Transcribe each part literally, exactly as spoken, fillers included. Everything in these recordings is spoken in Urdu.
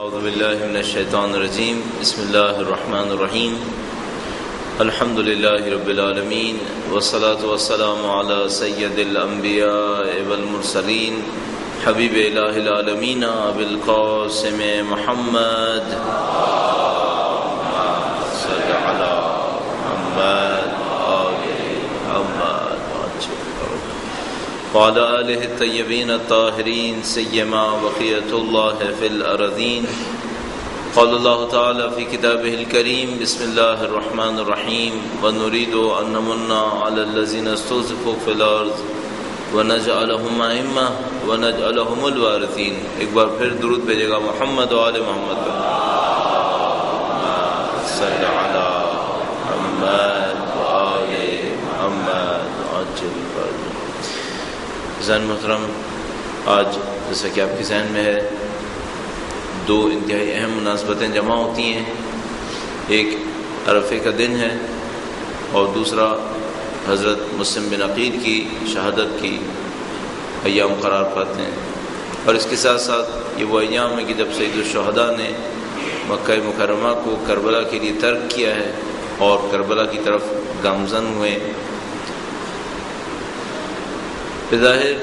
اعوذ باللہ من الشیطان الرجیم بسم اللہ الرحمن الرحیم الحمد للہ رب العالمین والصلاة والسلام علی سید الانبیاء والمرسلین حبیب الہ العالمین ابی القاسم محمد صلی علی محمد وعلى آله الطيبين الطاهرين سيما بقية الله في الأرضين. قال الله تعالى في كتابه الكريم بسم الله الرحمن الرحيم ونريد أن نمن على الذين استضعفوا في الأرض ونجعلهم أئمة ونجعلهم الوارثين. ایک بار پھر درود بھیجے گا محمد و آل محمد صلی علی محمد و آل محمد عجل فرج. ذہن محترم، آج جیسا کہ آپ کے ذہن میں ہے دو انتہائی اہم مناسبتیں جمع ہوتی ہیں. ایک عرفے کا دن ہے اور دوسرا حضرت مسلم بن عقیل کی شہادت کی ایام قرار پاتے ہیں. اور اس کے ساتھ ساتھ یہ وہ ایام ہے کہ جب سید الشہداء نے مکہ مکرمہ کو کربلا کے لیے ترک کیا ہے اور کربلا کی طرف گامزن ہوئے. بظاہر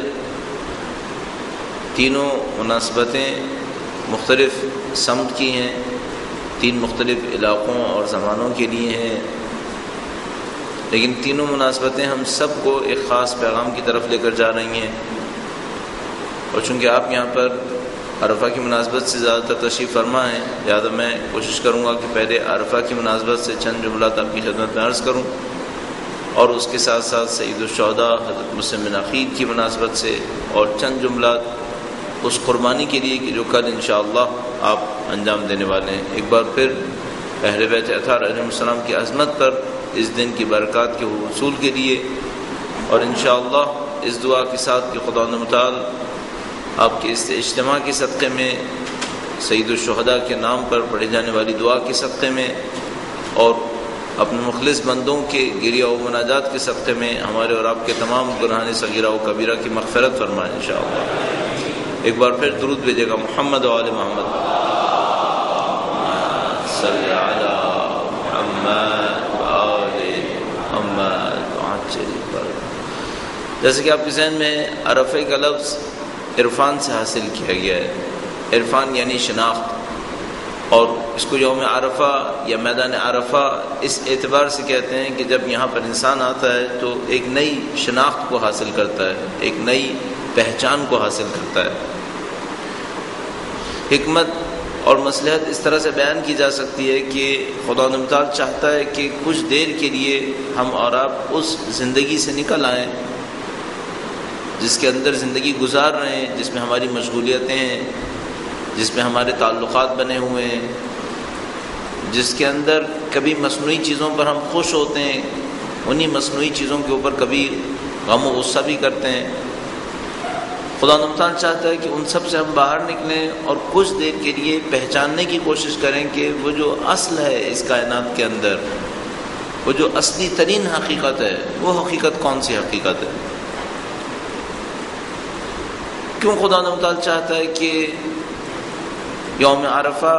تینوں مناسبتیں مختلف سمت کی ہیں، تین مختلف علاقوں اور زمانوں کے لیے ہیں، لیکن تینوں مناسبتیں ہم سب کو ایک خاص پیغام کی طرف لے کر جا رہی ہیں. اور چونکہ آپ یہاں پر عرفہ کی مناسبت سے زیادہ تر تشریف فرما ہیں، لہٰذا میں کوشش کروں گا کہ پہلے عرفہ کی مناسبت سے چند جملات آپ کی خدمت میں عرض کروں اور اس کے ساتھ ساتھ سید الشہداء حضرت مسلم بن عقیل کی مناسبت سے اور چند جملات اس قربانی کے لیے کہ جو کل انشاءاللہ آپ انجام دینے والے ہیں. ایک بار پھر اہل بیت اطہار علیہ السلام کی عظمت پر اس دن کی برکات کے حصول کے لیے اور انشاءاللہ اس دعا کے ساتھ کہ خدا متعال آپ کے اس اجتماع کے صدقے میں سید الشہداء کے نام پر پڑھی جانے والی دعا کے صدقے میں اور اپنے مخلص بندوں کے گریہ و مناجات کے صدقے میں ہمارے اور آپ کے تمام گناہان صغیرہ و کبیرہ کی مغفرت فرمائے انشاءاللہ. ایک بار پھر درود بھیجے گا محمد و آل محمد صلی علی محمد و آل محمد عجل فرج. جیسے کہ آپ کے ذہن میں عرفے کا لفظ عرفان سے حاصل کیا گیا ہے. عرفان یعنی شناخت، اور اس کو یوم عرفہ یا میدان عرفہ اس اعتبار سے کہتے ہیں کہ جب یہاں پر انسان آتا ہے تو ایک نئی شناخت کو حاصل کرتا ہے، ایک نئی پہچان کو حاصل کرتا ہے. حکمت اور مصلحت اس طرح سے بیان کی جا سکتی ہے کہ خدا متعال چاہتا ہے کہ کچھ دیر کے لیے ہم اور آپ اس زندگی سے نکل آئیں جس کے اندر زندگی گزار رہے ہیں، جس میں ہماری مشغولیتیں ہیں، جس میں ہمارے تعلقات بنے ہوئے ہیں، جس کے اندر کبھی مصنوعی چیزوں پر ہم خوش ہوتے ہیں، انہی مصنوعی چیزوں کے اوپر کبھی غم و غصہ بھی کرتے ہیں. خدا نمتان چاہتا ہے کہ ان سب سے ہم باہر نکلیں اور کچھ دیر کے لیے پہچاننے کی کوشش کریں کہ وہ جو اصل ہے اس کائنات کے اندر، وہ جو اصلی ترین حقیقت ہے، وہ حقیقت کون سی حقیقت ہے. کیوں خدا نمتان چاہتا ہے کہ یوم عرفہ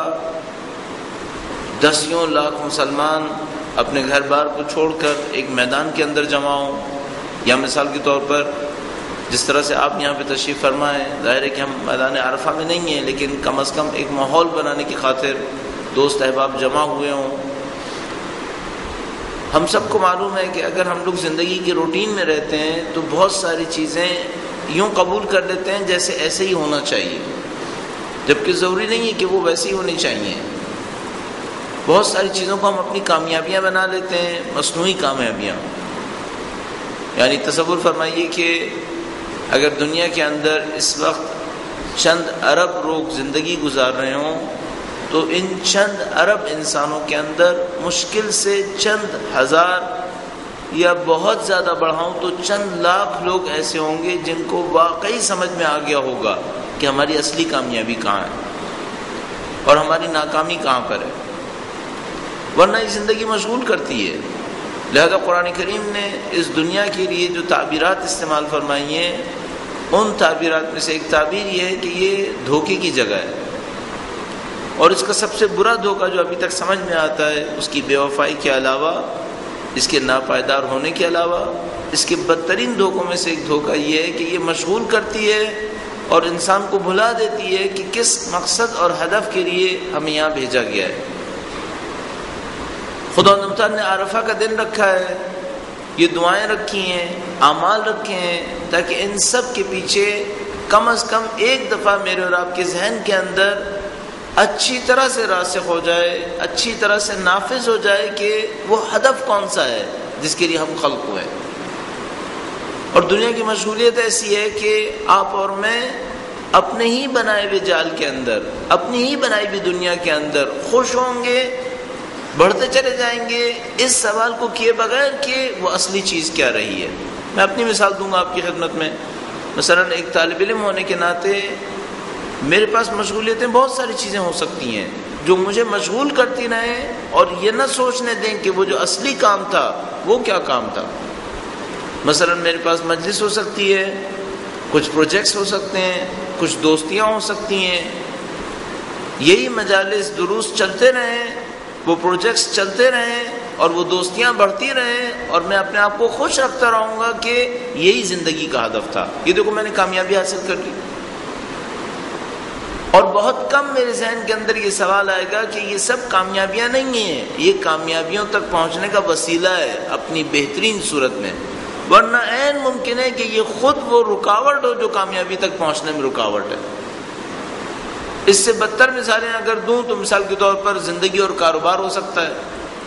دسیوں لاکھ مسلمان اپنے گھر بار کو چھوڑ کر ایک میدان کے اندر جمع ہوں؟ یا مثال کے طور پر جس طرح سے آپ یہاں پہ تشریف فرمائیں، ظاہر ہے کہ ہم میدان عرفہ میں نہیں ہیں، لیکن کم از کم ایک ماحول بنانے کی خاطر دوست احباب جمع ہوئے ہوں. ہم سب کو معلوم ہے کہ اگر ہم لوگ زندگی کی روٹین میں رہتے ہیں تو بہت ساری چیزیں یوں قبول کر لیتے ہیں جیسے ایسے ہی ہونا چاہیے، جبکہ ضروری نہیں ہے کہ وہ ویسے ہی ہونی چاہیے. بہت ساری چیزوں کو ہم اپنی کامیابیاں بنا لیتے ہیں، مصنوعی کامیابیاں. یعنی تصور فرمائیے کہ اگر دنیا کے اندر اس وقت چند ارب لوگ زندگی گزار رہے ہوں تو ان چند ارب انسانوں کے اندر مشکل سے چند ہزار یا بہت زیادہ بڑھاؤں تو چند لاکھ لوگ ایسے ہوں گے جن کو واقعی سمجھ میں آ گیا ہوگا کہ ہماری اصلی کامیابی کہاں ہے اور ہماری ناکامی کہاں پر ہے. ورنہ یہ زندگی مشغول کرتی ہے. لہذا قرآن کریم نے اس دنیا کے لیے جو تعبیرات استعمال فرمائی ہیں ان تعبیرات میں سے ایک تعبیر یہ ہے کہ یہ دھوکے کی جگہ ہے. اور اس کا سب سے برا دھوکہ جو ابھی تک سمجھ میں آتا ہے، اس کی بے وفائی کے علاوہ، اس کے ناپائیدار ہونے کے علاوہ، اس کے بدترین دھوکوں میں سے ایک دھوکہ یہ ہے کہ یہ مشغول کرتی ہے اور انسان کو بھلا دیتی ہے کہ کس مقصد اور ہدف کے لیے ہمیں یہاں بھیجا گیا ہے۔ خدا تعالیٰ نے عرفہ کا دن رکھا ہے، یہ دعائیں رکھی ہیں، اعمال رکھے ہیں، تاکہ ان سب کے پیچھے کم از کم ایک دفعہ میرے اور آپ کے ذہن کے اندر اچھی طرح سے راسخ ہو جائے، اچھی طرح سے نافذ ہو جائے کہ وہ ہدف کون سا ہے جس کے لیے ہم خلق ہوئے۔ اور دنیا کی مشغولیت ایسی ہے کہ آپ اور میں اپنے ہی بنائے ہوئے جال کے اندر، اپنی ہی بنائی ہوئی دنیا کے اندر خوش ہوں گے، بڑھتے چلے جائیں گے، اس سوال کو کیے بغیر کہ وہ اصلی چیز کیا رہی ہے۔ میں اپنی مثال دوں گا آپ کی خدمت میں۔ مثلا ایک طالب علم ہونے کے ناطے میرے پاس مشغولیتیں بہت ساری چیزیں ہو سکتی ہیں جو مجھے مشغول کرتی رہیں اور یہ نہ سوچنے دیں کہ وہ جو اصلی کام تھا وہ کیا کام تھا۔ مثلا میرے پاس مجلس ہو سکتی ہے، کچھ پروجیکٹس ہو سکتے ہیں، کچھ دوستیاں ہو سکتی ہیں، یہی مجالس دروس چلتے رہیں، وہ پروجیکٹس چلتے رہیں اور وہ دوستیاں بڑھتی رہیں اور میں اپنے آپ کو خوش رکھتا رہوں گا کہ یہی زندگی کا ہدف تھا، یہ دیکھو میں نے کامیابی حاصل کر لی۔ اور بہت کم میرے ذہن کے اندر یہ سوال آئے گا کہ یہ سب کامیابیاں نہیں ہیں، یہ کامیابیوں تک پہنچنے کا وسیلہ ہے اپنی بہترین صورت میں، ورنہ عین ممکن ہے کہ یہ خود وہ رکاوٹ ہو جو کامیابی تک پہنچنے میں رکاوٹ ہے۔ اس سے بدتر مثالیں اگر دوں تو مثال کے طور پر زندگی اور کاروبار ہو سکتا ہے۔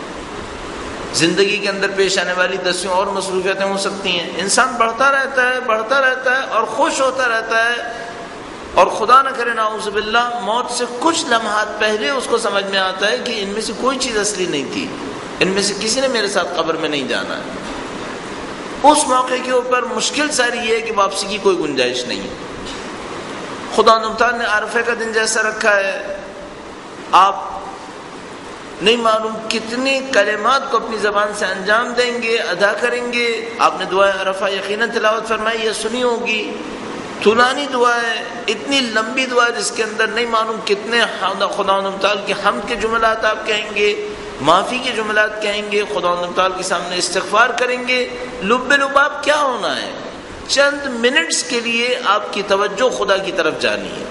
زندگی کے اندر پیش آنے والی دسیوں اور مصروفیتیں ہو سکتی ہیں، انسان بڑھتا رہتا ہے بڑھتا رہتا ہے اور خوش ہوتا رہتا ہے، اور خدا نہ کرے نعوذ باللہ موت سے کچھ لمحات پہلے اس کو سمجھ میں آتا ہے کہ ان میں سے کوئی چیز اصلی نہیں تھی، ان میں سے کسی نے میرے ساتھ قبر میں نہیں جانا ہے۔ اس موقع کے اوپر مشکل ساری یہ ہے کہ واپسی کی کوئی گنجائش نہیں ہے۔ خدا تعالیٰ نے عرفے کا دن جیسا رکھا ہے، آپ نہیں معلوم کتنی کلمات کو اپنی زبان سے انجام دیں گے، ادا کریں گے۔ آپ نے دعائے عرفہ یقیناً تلاوت فرمائی یا سنی ہوگی، طولانی دعا ہے، اتنی لمبی دعا جس کے اندر نہیں معلوم کتنے خدا تعالیٰ کے حمد کے جملات آپ کہیں گے، معافی کے جملات کہیں گے، خدا تعالیٰ کے سامنے استغفار کریں گے۔ لب لباب کیا ہونا ہے؟ چند منٹس کے لیے آپ کی توجہ خدا کی طرف جانی ہے۔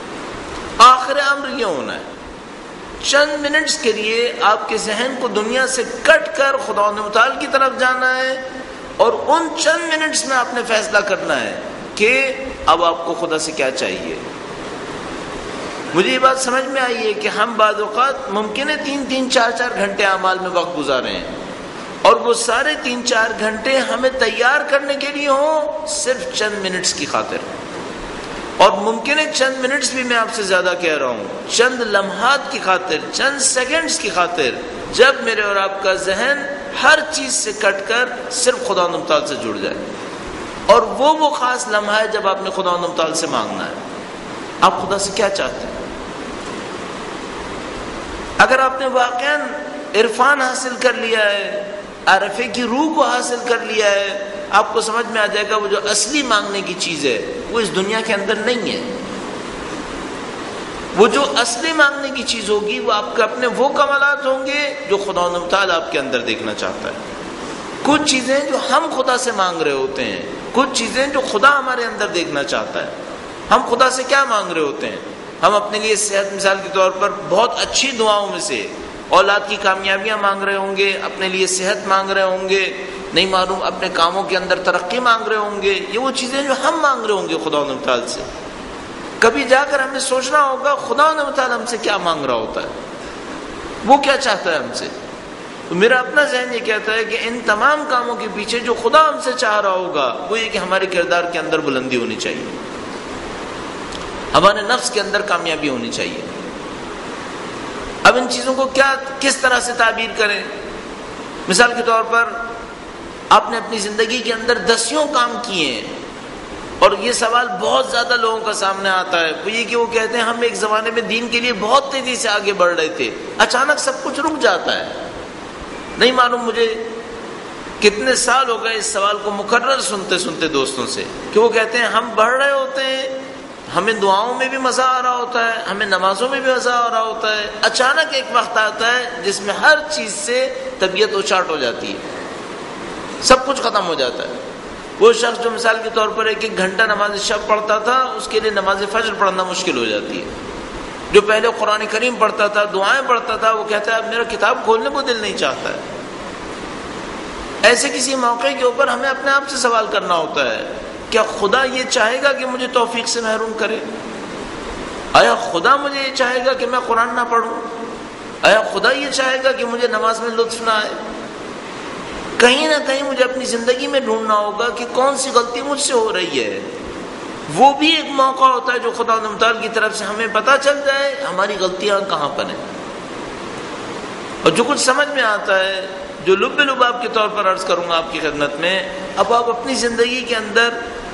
آخر امر یہ ہونا ہے، چند منٹس کے لیے آپ کے ذہن کو دنیا سے کٹ کر خدا تعالیٰ کی طرف جانا ہے، اور ان چند منٹس میں آپ نے فیصلہ کرنا ہے کہ اب آپ کو خدا سے کیا چاہیے۔ مجھے یہ بات سمجھ میں آئی ہے کہ ہم بعض اوقات ممکن ہے تین تین چار چار گھنٹے اعمال میں وقت گزارے ہیں، اور وہ سارے تین چار گھنٹے ہمیں تیار کرنے کے لیے ہوں صرف چند منٹس کی خاطر، اور ممکن ہے چند منٹس بھی میں آپ سے زیادہ کہہ رہا ہوں، چند لمحات کی خاطر، چند سیکنڈز کی خاطر، جب میرے اور آپ کا ذہن ہر چیز سے کٹ کر صرف خدا تعالیٰ سے جڑ جائے، اور وہ وہ خاص لمحہ ہے جب آپ نے خدا تعالیٰ سے مانگنا ہے۔ آپ خدا سے کیا چاہتے ہیں؟ اگر آپ نے واقعاً عرفان حاصل کر لیا ہے، عرفے کی روح کو حاصل کر لیا ہے، آپ کو سمجھ میں آ جائے گا وہ جو اصلی مانگنے کی چیز ہے وہ اس دنیا کے اندر نہیں ہے۔ وہ جو اصلی مانگنے کی چیز ہوگی وہ آپ کے اپنے وہ کمالات ہوں گے جو خدا تعالیٰ آپ کے اندر دیکھنا چاہتا ہے۔ کچھ چیزیں جو ہم خدا سے مانگ رہے ہوتے ہیں، کچھ چیزیں جو خدا ہمارے اندر دیکھنا چاہتا ہے۔ ہم خدا سے کیا مانگ رہے ہوتے ہیں؟ ہم اپنے لیے صحت، مثال کے طور پر بہت اچھی دعاؤں میں سے اولاد کی کامیابیاں مانگ رہے ہوں گے، اپنے لیے صحت مانگ رہے ہوں گے، نہیں معلوم اپنے کاموں کے اندر ترقی مانگ رہے ہوں گے۔ یہ وہ چیزیں جو ہم مانگ رہے ہوں گے خدا تعالیٰ سے۔ کبھی جا کر ہمیں سوچنا ہوگا خدا تعالیٰ ہم سے کیا مانگ رہا ہوتا ہے، وہ کیا چاہتا ہے ہم سے۔ تو میرا اپنا ذہن یہ کہتا ہے کہ ان تمام کاموں کے پیچھے جو خدا ہم سے چاہ رہا ہوگا وہ یہ کہ ہمارے کردار کے اندر بلندی ہونی چاہیے، ہمارے نفس کے اندر کامیابی ہونی چاہیے۔ اب ان چیزوں کو کیا کس طرح سے تعبیر کریں؟ مثال کے طور پر آپ نے اپنی زندگی کے اندر دسیوں کام کیے ہیں، اور یہ سوال بہت زیادہ لوگوں کا سامنے آتا ہے، وہ یہ کہ وہ کہتے ہیں ہم ایک زمانے میں دین کے لیے بہت تیزی سے آگے بڑھ رہے تھے، اچانک سب کچھ رک جاتا ہے۔ نہیں معلوم مجھے کتنے سال ہو گئے اس سوال کو مکرر سنتے سنتے دوستوں سے کہ وہ کہتے ہیں ہم بڑھ رہے ہوتے ہیں، ہمیں دعاؤں میں بھی مزہ آ رہا ہوتا ہے، ہمیں نمازوں میں بھی مزہ آ رہا ہوتا ہے، اچانک ایک وقت آتا ہے جس میں ہر چیز سے طبیعت اچاٹ ہو جاتی ہے، سب کچھ ختم ہو جاتا ہے۔ وہ شخص جو مثال کے طور پر ایک ایک گھنٹہ نماز شب پڑھتا تھا، اس کے لیے نماز فجر پڑھنا مشکل ہو جاتی ہے۔ جو پہلے قرآن کریم پڑھتا تھا، دعائیں پڑھتا تھا، وہ کہتا ہے اب میرا کتاب کھولنے کو دل نہیں چاہتا ہے۔ ایسے کسی موقع کے اوپر ہمیں اپنے آپ سے سوال کرنا ہوتا ہے، کیا خدا یہ چاہے گا کہ مجھے توفیق سے محروم کرے؟ آیا خدا مجھے یہ چاہے گا کہ میں قرآن نہ پڑھوں؟ آیا خدا یہ چاہے گا کہ مجھے نماز میں لطف نہ آئے؟ کہیں نہ کہیں مجھے اپنی زندگی میں ڈھونڈنا ہوگا کہ کون سی غلطی مجھ سے ہو رہی ہے۔ وہ بھی ایک موقع ہوتا ہے جو خدا متعال کی طرف سے ہمیں پتہ چل جائے ہماری غلطیاں کہاں پر ہیں۔ اور جو کچھ سمجھ میں آتا ہے، جو لب لباب کے طور پر عرض کروں گا آپ کی خدمت میں، اب آپ اپنی زندگی کے اندر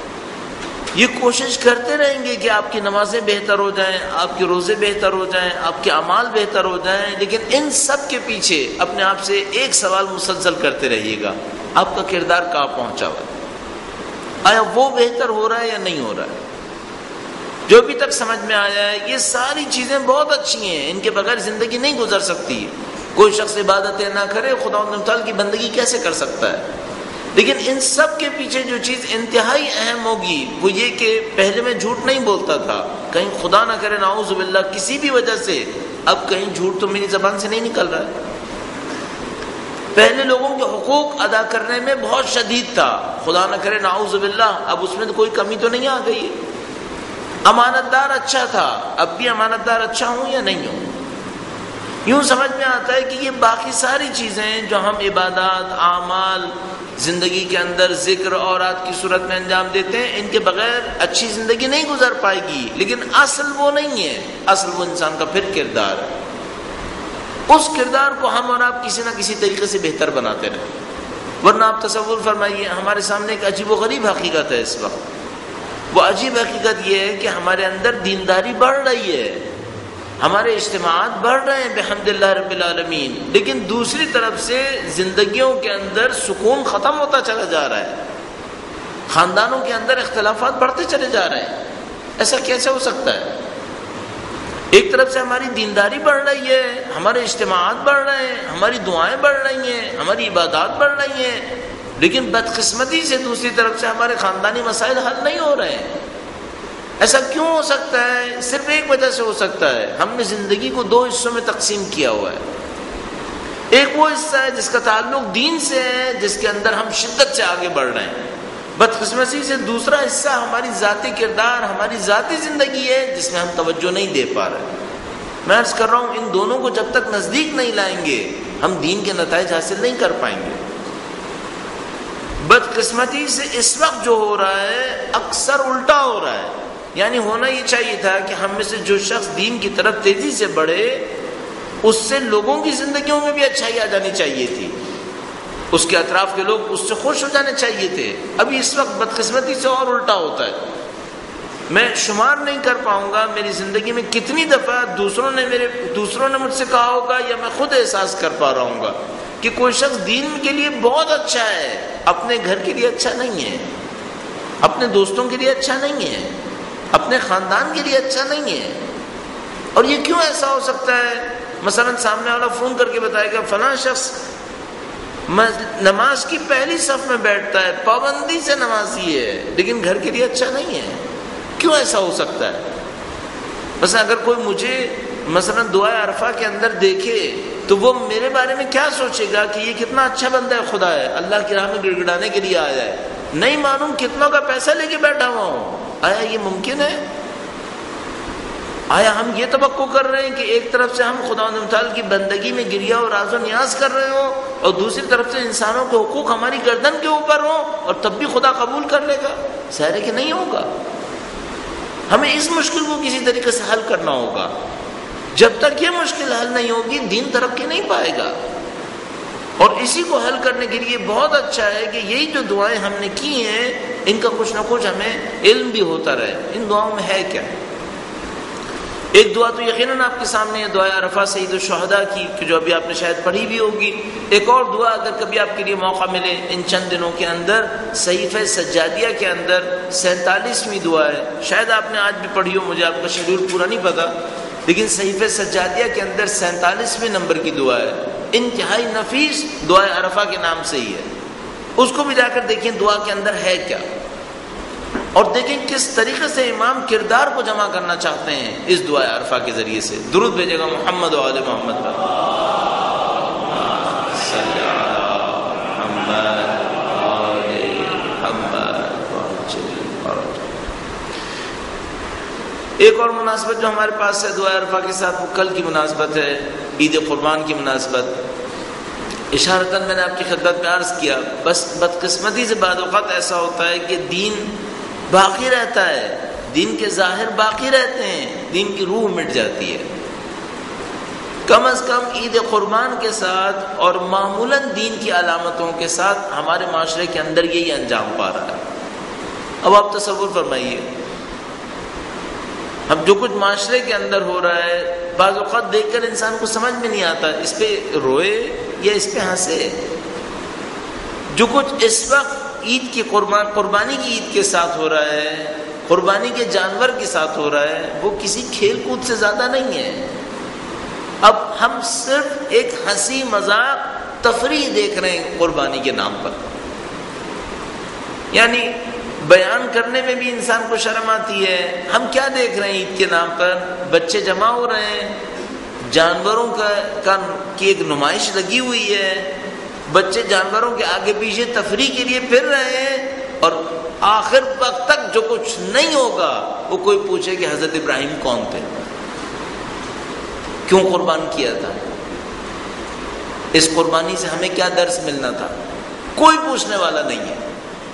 یہ کوشش کرتے رہیں گے کہ آپ کی نمازیں بہتر ہو جائیں، آپ کے روزے بہتر ہو جائیں، آپ کے اعمال بہتر ہو جائیں، لیکن ان سب کے پیچھے اپنے آپ سے ایک سوال مسلسل کرتے رہیے گا، آپ کا کردار کہاں پہنچا ہوا ہے؟ آیا وہ بہتر ہو رہا ہے یا نہیں ہو رہا ہے؟ جو ابھی تک سمجھ میں آیا ہے یہ ساری چیزیں بہت اچھی ہیں، ان کے بغیر زندگی نہیں گزر سکتی۔ کوئی شخص عبادتیں نہ کرے خدا تعالیٰ کی بندگی کیسے کر سکتا ہے؟ لیکن ان سب کے پیچھے جو چیز انتہائی اہم ہوگی وہ یہ کہ پہلے میں جھوٹ نہیں بولتا تھا، کہیں خدا نہ کرے نعوذ باللہ کسی بھی وجہ سے اب کہیں جھوٹ تو میری زبان سے نہیں نکل رہا ہے۔ پہلے لوگوں کے حقوق ادا کرنے میں بہت شدید تھا، خدا نہ کرے نعوذ باللہ اب اس میں تو کوئی کمی تو نہیں آ گئی۔ امانت دار اچھا تھا، اب بھی امانت دار اچھا ہوں یا نہیں ہوں؟ یوں سمجھ میں آتا ہے کہ یہ باقی ساری چیزیں جو ہم عبادات، اعمال زندگی کے اندر ذکر اورات کی صورت میں انجام دیتے ہیں، ان کے بغیر اچھی زندگی نہیں گزر پائے گی۔ لیکن اصل وہ نہیں ہے، اصل وہ انسان کا پھر کردار ہے۔ اس کردار کو ہم اور آپ کسی نہ کسی طریقے سے بہتر بناتے رہیں، ورنہ آپ تصور فرمائیے ہمارے سامنے ایک عجیب و غریب حقیقت ہے اس وقت۔ وہ عجیب حقیقت یہ ہے کہ ہمارے اندر دینداری بڑھ رہی ہے، ہمارے اجتماعات بڑھ رہے ہیں بحمد اللہ رب العالمین، لیکن دوسری طرف سے زندگیوں کے اندر سکون ختم ہوتا چلا جا رہا ہے، خاندانوں کے اندر اختلافات بڑھتے چلے جا رہے ہیں۔ ایسا کیسے ہو سکتا ہے؟ ایک طرف سے ہماری دینداری بڑھ رہی ہے، ہمارے اجتماعات بڑھ رہے ہیں، ہماری دعائیں بڑھ رہی ہیں، ہماری عبادات بڑھ رہی ہیں، لیکن بدقسمتی سے دوسری طرف سے ہمارے خاندانی مسائل حل نہیں ہو رہے ہیں۔ ایسا کیوں ہو سکتا ہے؟ صرف ایک وجہ سے ہو سکتا ہے، ہم نے زندگی کو دو حصوں میں تقسیم کیا ہوا ہے۔ ایک وہ حصہ ہے جس کا تعلق دین سے ہے، جس کے اندر ہم شدت سے آگے بڑھ رہے ہیں، بدقسمتی سے دوسرا حصہ ہماری ذاتی کردار، ہماری ذاتی زندگی ہے جس میں ہم توجہ نہیں دے پا رہے۔ میں عرض کر رہا ہوں ان دونوں کو جب تک نزدیک نہیں لائیں گے ہم دین کے نتائج حاصل نہیں کر پائیں گے۔ بدقسمتی سے اس وقت جو ہو رہا ہے اکثر الٹا ہو رہا ہے، یعنی ہونا یہ چاہیے تھا کہ ہم میں سے جو شخص دین کی طرف تیزی سے بڑھے اس سے لوگوں کی زندگیوں میں بھی اچھائی آ جانی چاہیے تھی، اس کے اطراف کے لوگ اس سے خوش ہو جانے چاہیے تھے۔ ابھی اس وقت بدقسمتی سے اور الٹا ہوتا ہے۔ میں شمار نہیں کر پاؤں گا میری زندگی میں کتنی دفعہ دوسروں نے میرے دوسروں نے مجھ سے کہا ہوگا یا میں خود احساس کر پا رہا ہوں گا کہ کوئی شخص دین کے لیے بہت اچھا ہے، اپنے گھر کے لیے اچھا نہیں ہے، اپنے دوستوں کے لیے اچھا نہیں ہے، اپنے خاندان کے لیے اچھا نہیں ہے۔ اور یہ کیوں ایسا ہو سکتا ہے؟ مثلا سامنے والا فون کر کے بتائے گا فلاں شخص نماز کی پہلی صف میں بیٹھتا ہے، پابندی سے نمازی ہے، لیکن گھر کے لیے اچھا نہیں ہے۔ کیوں ایسا ہو سکتا ہے؟ مثلا اگر کوئی مجھے مثلا دعائے عرفہ کے اندر دیکھے تو وہ میرے بارے میں کیا سوچے گا کہ یہ کتنا اچھا بندہ ہے، خدا ہے، اللہ کی راہ میں گڑ گڑانے کے لیے آیا ہے، نہیں معلوم کتنوں کا پیسہ لے کے بیٹھا ہوا ہوں۔ آیا یہ ممکن ہے؟ آیا ہم یہ توقع کر رہے ہیں کہ ایک طرف سے ہم خدا تعالیٰ کی بندگی میں گریا اور راز و نیاز کر رہے ہوں اور دوسری طرف سے انسانوں کے حقوق ہماری گردن کے اوپر ہوں اور تب بھی خدا قبول کر لے گا؟ ظاہر ہے کہ نہیں ہوگا۔ ہمیں اس مشکل کو کسی طریقے سے حل کرنا ہوگا۔ جب تک یہ مشکل حل نہیں ہوگی دین ترقی نہیں پائے گا۔ اور اسی کو حل کرنے کے لیے بہت اچھا ہے کہ یہی جو دعائیں ہم نے کی ہیں ان کا کچھ نہ کچھ ہمیں علم بھی ہوتا رہے۔ ان دعاؤں میں ہے کیا؟ ایک دعا تو یقیناً آپ کے سامنے ہے، دعا عرفہ سید الشہداء کی، کہ جو ابھی آپ نے شاید پڑھی بھی ہوگی۔ ایک اور دعا اگر کبھی آپ کے لیے موقع ملے ان چند دنوں کے اندر، صحیفہ سجادیہ کے اندر سینتالیسویں دعا ہے، شاید آپ نے آج بھی پڑھی ہو، مجھے آپ کا شیڈول پورا نہیں پتا، لیکن صحیفہ سجادیہ کے اندر سینتالیسویں نمبر کی دعا ہے، انتہائی نفیس دعا عرفہ کے نام سے ہی ہے۔ اس کو بھی جا کر دیکھیں دعا کے اندر ہے کیا، اور دیکھیں کس طریقے سے امام کردار کو جمع کرنا چاہتے ہیں اس دعا عرفہ کے ذریعے سے۔ درود بھیجے گا محمد و آل محمد پر۔ ایک اور مناسبت جو ہمارے پاس ہے دعا عرفہ کے ساتھ، وہ کل کی مناسبت ہے، عید قربان کی مناسبت۔ اشارتاً میں نے آپ کی خدمت میں عرض کیا، بس بدقسمتی سے بعض اوقات ایسا ہوتا ہے کہ دین باقی رہتا ہے، دین کے ظاہر باقی رہتے ہیں، دین کی روح مٹ جاتی ہے۔ کم از کم عید قربان کے ساتھ اور معمولاً دین کی علامتوں کے ساتھ ہمارے معاشرے کے اندر یہی انجام پا رہا ہے۔ اب آپ تصور فرمائیے، اب جو کچھ معاشرے کے اندر ہو رہا ہے، بعض اوقات دیکھ کر انسان کو سمجھ میں نہیں آتا اس پہ روئے یا اس پہ ہنسے۔ جو کچھ اس وقت عید کی قربان قربانی کی عید کے ساتھ ہو رہا ہے، قربانی کے جانور کے ساتھ ہو رہا ہے، وہ کسی کھیل کود سے زیادہ نہیں ہے۔ اب ہم صرف ایک ہنسی مذاق تفریح دیکھ رہے ہیں قربانی کے نام پر، یعنی بیان کرنے میں بھی انسان کو شرم آتی ہے۔ ہم کیا دیکھ رہے ہیں عید کے نام پر؟ بچے جمع ہو رہے ہیں، جانوروں کا, کا کی ایک نمائش لگی ہوئی ہے، بچے جانوروں کے آگے پیچھے تفریح کے لیے پھر رہے ہیں، اور آخر وقت تک جو کچھ نہیں ہوگا وہ کوئی پوچھے کہ حضرت ابراہیم کون تھے، کیوں قربان کیا تھا، اس قربانی سے ہمیں کیا درس ملنا تھا، کوئی پوچھنے والا نہیں ہے۔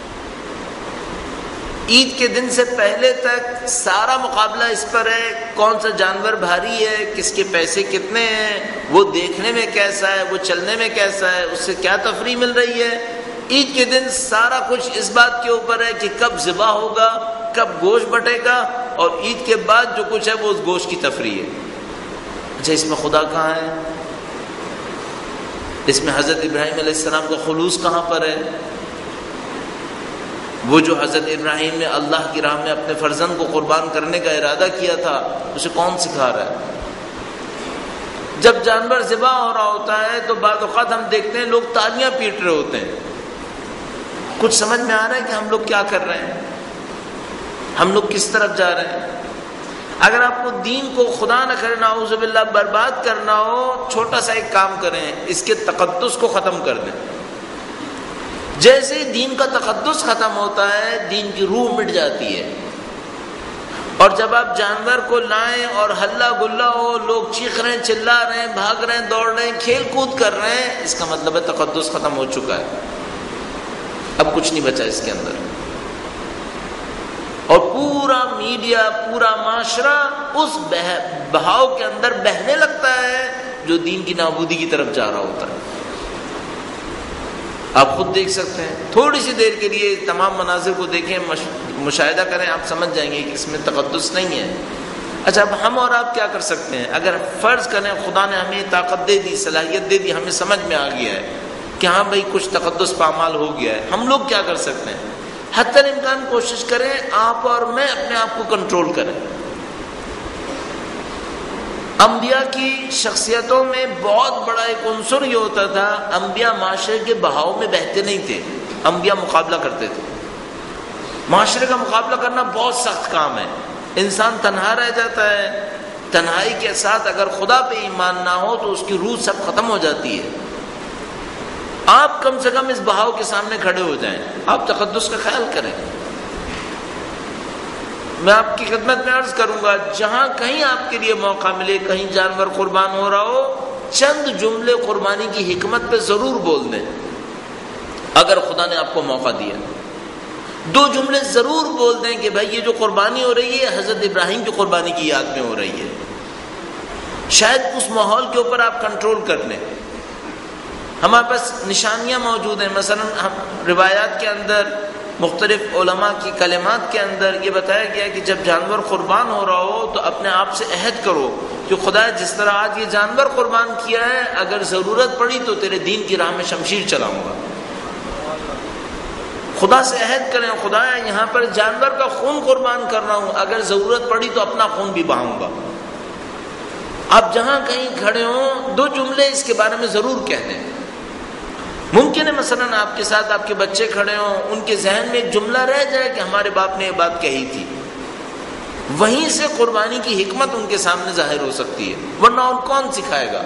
عید کے دن سے پہلے تک سارا مقابلہ اس پر ہے کون سا جانور بھاری ہے، کس کے پیسے کتنے ہیں، وہ دیکھنے میں کیسا ہے، وہ چلنے میں کیسا ہے، اس سے کیا تفریح مل رہی ہے۔ عید کے دن سارا کچھ اس بات کے اوپر ہے کہ کب ذبح ہوگا، کب گوشت بٹے گا، اور عید کے بعد جو کچھ ہے وہ اس گوشت کی تفریح ہے۔ اچھا، اس میں خدا کہاں ہے؟ اس میں حضرت ابراہیم علیہ السلام کا خلوص کہاں پر ہے؟ وہ جو حضرت ابراہیم نے اللہ کی راہ میں اپنے فرزند کو قربان کرنے کا ارادہ کیا تھا، اسے کون سکھا رہا ہے؟ جب جانور ذبح ہو رہا ہوتا ہے تو بعض اوقات ہم دیکھتے ہیں لوگ تالیاں پیٹ رہے ہوتے ہیں۔ کچھ سمجھ میں آ رہا ہے کہ ہم لوگ کیا کر رہے ہیں، ہم لوگ کس طرف جا رہے ہیں؟ اگر آپ کو دین کو خدا نہ کرے نعوذ باللہ برباد کرنا ہو، چھوٹا سا ایک کام کریں، اس کے تقدس کو ختم کر دیں۔ جیسے ہی دین کا تقدس ختم ہوتا ہے، دین کی روح مٹ جاتی ہے۔ اور جب آپ جانور کو لائیں اور ہلا گلا ہو، لوگ چیخ رہے ہیں، چلا رہے ہیں، بھاگ رہے ہیں، دوڑ رہے ہیں، کھیل کود کر رہے ہیں، اس کا مطلب ہے تقدس ختم ہو چکا ہے، اب کچھ نہیں بچا اس کے اندر۔ اور پورا میڈیا، پورا معاشرہ اس بہاؤ کے اندر بہنے لگتا ہے جو دین کی نابودی کی طرف جا رہا ہوتا ہے۔ آپ خود دیکھ سکتے ہیں، تھوڑی سی دیر کے لیے تمام مناظر کو دیکھیں، مشاہدہ کریں، آپ سمجھ جائیں گے کہ اس میں تقدس نہیں ہے۔ اچھا، اب ہم اور آپ کیا کر سکتے ہیں؟ اگر فرض کریں خدا نے ہمیں طاقت دے دی، صلاحیت دے دی، ہمیں سمجھ میں آ گیا ہے کہ ہاں بھائی کچھ تقدس پامال ہو گیا ہے، ہم لوگ کیا کر سکتے ہیں؟ حتی الامکان کوشش کریں آپ اور میں اپنے آپ کو کنٹرول کریں۔ انبیاء کی شخصیتوں میں بہت بڑا ایک عنصر یہ ہوتا تھا، انبیاء معاشرے کے بہاؤ میں بہتے نہیں تھے، انبیاء مقابلہ کرتے تھے۔ معاشرے کا مقابلہ کرنا بہت سخت کام ہے، انسان تنہا رہ جاتا ہے، تنہائی کے ساتھ اگر خدا پہ ایمان نہ ہو تو اس کی روح سب ختم ہو جاتی ہے۔ آپ کم سے کم اس بہاؤ کے سامنے کھڑے ہو جائیں، آپ تقدس کا خیال کریں۔ میں آپ کی خدمت میں عرض کروں گا، جہاں کہیں آپ کے لیے موقع ملے، کہیں جانور قربان ہو رہا ہو، چند جملے قربانی کی حکمت پہ ضرور بول دیں۔ اگر خدا نے آپ کو موقع دیا، دو جملے ضرور بول دیں کہ بھائی یہ جو قربانی ہو رہی ہے حضرت ابراہیم کی قربانی کی یاد میں ہو رہی ہے۔ شاید اس ماحول کے اوپر آپ کنٹرول کر لیں۔ ہمارے پاس نشانیاں موجود ہیں، مثلا ہم روایات کے اندر مختلف علماء کی کلمات کے اندر یہ بتایا گیا کہ جب جانور قربان ہو رہا ہو تو اپنے آپ سے عہد کرو کہ خدا جس طرح آج یہ جانور قربان کیا ہے، اگر ضرورت پڑی تو تیرے دین کی راہ میں شمشیر چلاؤں گا۔ خدا سے عہد کریں، خدا یہاں پر جانور کا خون قربان کر رہا ہوں، اگر ضرورت پڑی تو اپنا خون بھی بہاؤں گا۔ آپ جہاں کہیں کھڑے ہوں دو جملے اس کے بارے میں ضرور کہہ دیں۔ ممکن ہے مثلا آپ کے ساتھ آپ کے بچے کھڑے ہوں، ان کے ذہن میں ایک جملہ رہ جائے کہ ہمارے باپ نے یہ بات کہی تھی، وہیں سے قربانی کی حکمت ان کے سامنے ظاہر ہو سکتی ہے، ورنہ ان کون سکھائے گا؟